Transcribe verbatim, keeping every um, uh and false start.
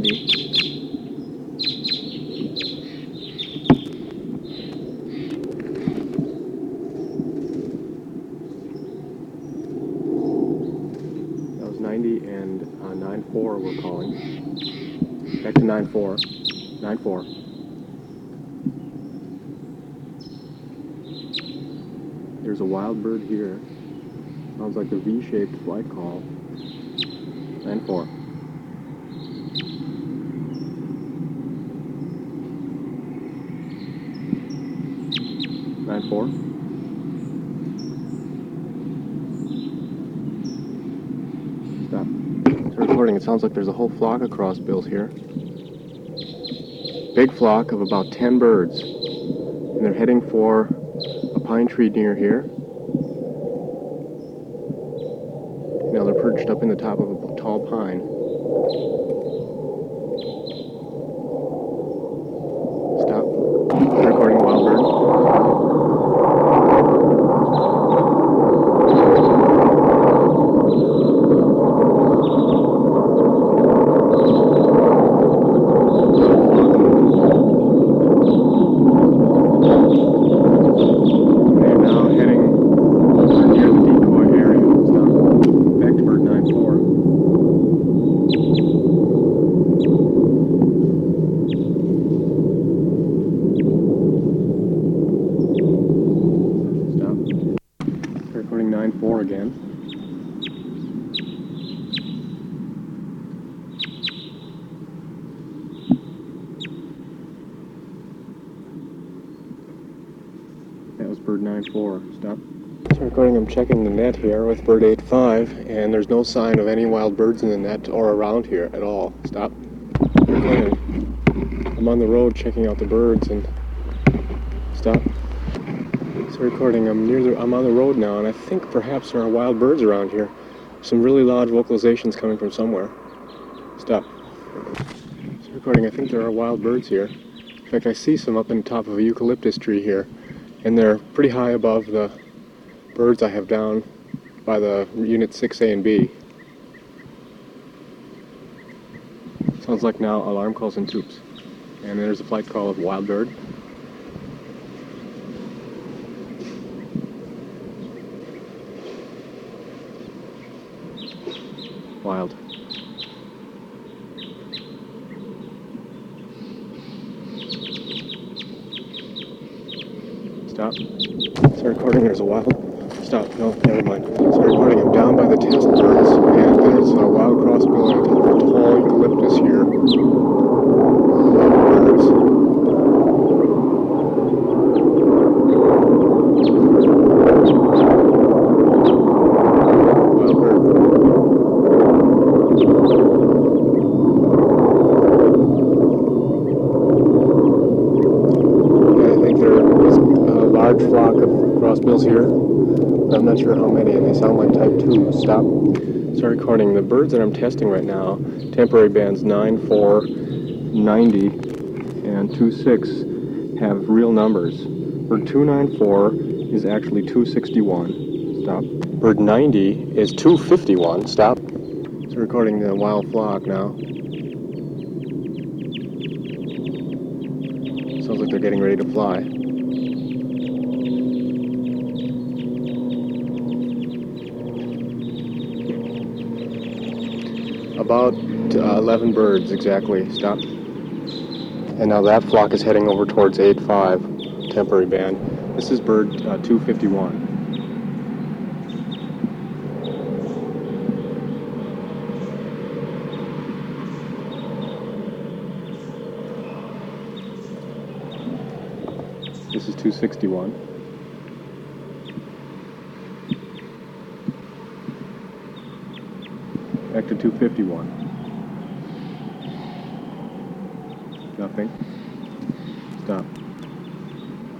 ninety. That was ninety and uh, nine four we're calling. Back to nine four. nine four. There's a wild bird here. Sounds like a V-shaped flight call. nine four. nine four. Stop. It's recording. It sounds like there's a whole flock of crossbills here. Big flock of about ten birds. And they're heading for a pine tree near here. Now they're perched up in the top of a tall pine. Stop. I'm recording a wild bird. They're now heading near the decoy area. Stop. Back to bird nine four. Stop. Recording nine four again. That was bird nine four. Stop. So recording, I'm checking the net here with bird eight five, and there's no sign of any wild birds in the net or around here at all. Stop. Recording. I'm on the road checking out the birds and stop. So recording, I'm near the, I'm on the road now, and I think perhaps there are wild birds around here. Some really loud vocalizations coming from somewhere. Stop. So recording, I think there are wild birds here. In fact, I see some up in the top of a eucalyptus tree here, and they're pretty high above the birds I have down by the unit six A and B. Sounds like now alarm calls and toops. And there's a flight call of wild bird. Wild. Stop. So recording, there's a wild... Stop, no, never mind. So recording, I'm down by the test birds, and there's a wild crossbill on top of a tall eucalyptus here. Birds. Wild bird. And I think there is a large flock of crossbills here. I'm not sure how many, and they sound like type two. Stop. So recording, the birds that I'm testing right now, temporary bands nine four, ninety, and two six, have real numbers. Bird two ninety-four is actually two sixty-one. Stop. Bird ninety is two fifty-one. Stop. So recording the wild flock now. Sounds like they're getting ready to fly. About uh, eleven birds exactly. Stop. And now that flock is heading over towards eight five, temporary band. This is bird uh, two fifty-one. This is two sixty-one. Back to two fifty-one. Nothing. Stop.